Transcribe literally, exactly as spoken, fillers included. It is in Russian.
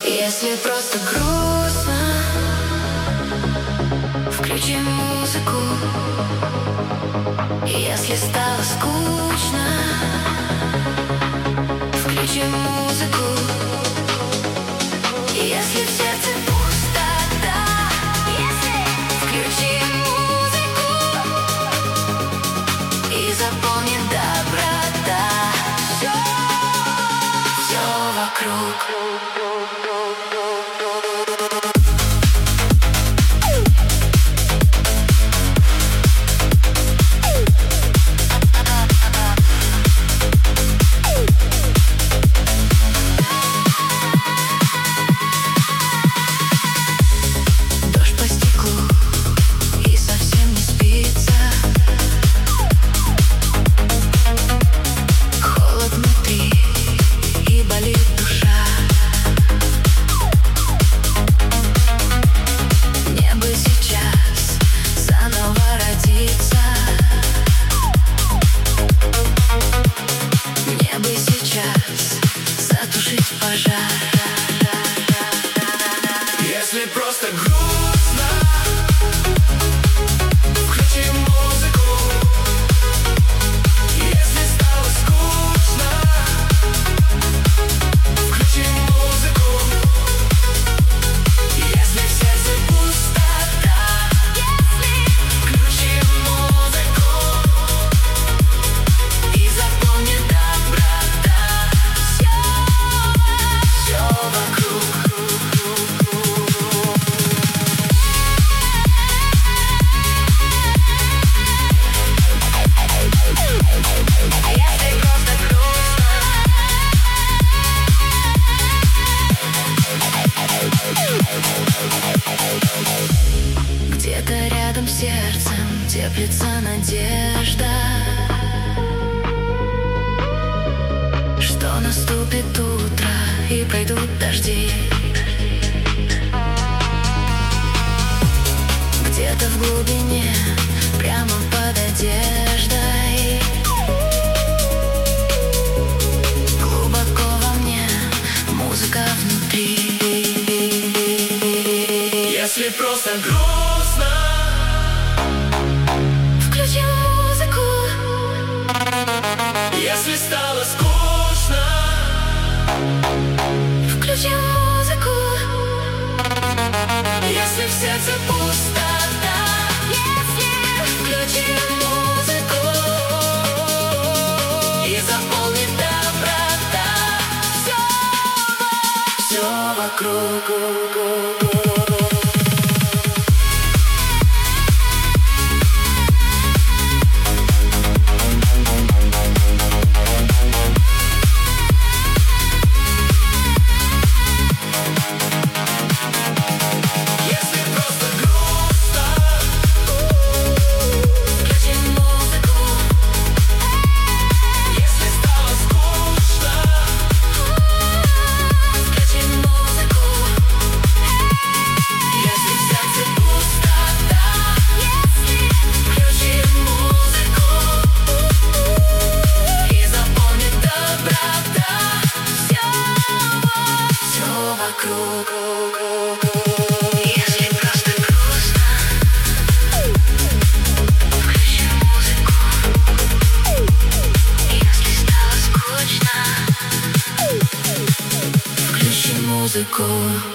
Если просто грустно, включи музыку. Если стало скучно, включи музыку. Если в сердце пустота, включи музыку. И запомни доброта. Все, все вокруг. Если просто грустно, включи музыку. Если стало скучно, включи музыку. Если в сердце пустота, включи музыку. И запомни доброта. Все, все вокруг. Где-то рядом с сердцем теплится надежда, что наступит утро и пройдут дожди. Где-то в глубине, прямо под одеждой, глубоко во мне музыка внутри. Если просто грустно, включи музыку. Если стало скучно, включи музыку. Если в сердце пустота, включи музыку. И запомни доброта. Все, все вокруг. Если просто грустно, включи музыку. Если стало скучно, включи музыку.